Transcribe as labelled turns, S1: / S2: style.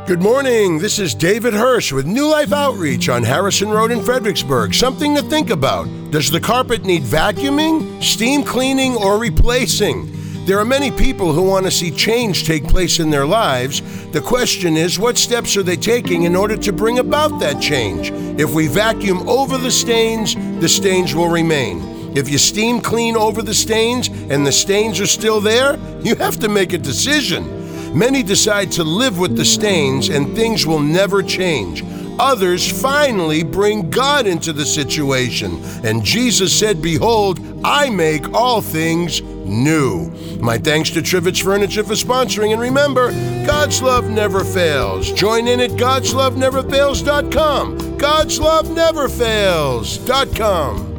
S1: Good morning. This is David Hirsch with New Life Outreach on Harrison Road in Fredericksburg. Something to think about. Does the carpet need vacuuming, steam cleaning, or replacing? There are many people who want to see change take place in their lives. The question is, what steps are they taking in order to bring about that change? If we vacuum over the stains will remain. If you steam clean over the stains and the stains are still there, you have to make a decision. Many decide to live with the stains and things will never change. Others finally bring God into the situation. And Jesus said, "Behold, I make all things new." My thanks to Trivets Furniture for sponsoring. And remember, God's love never fails. Join in at godsloveneverfails.com. godsloveneverfails.com.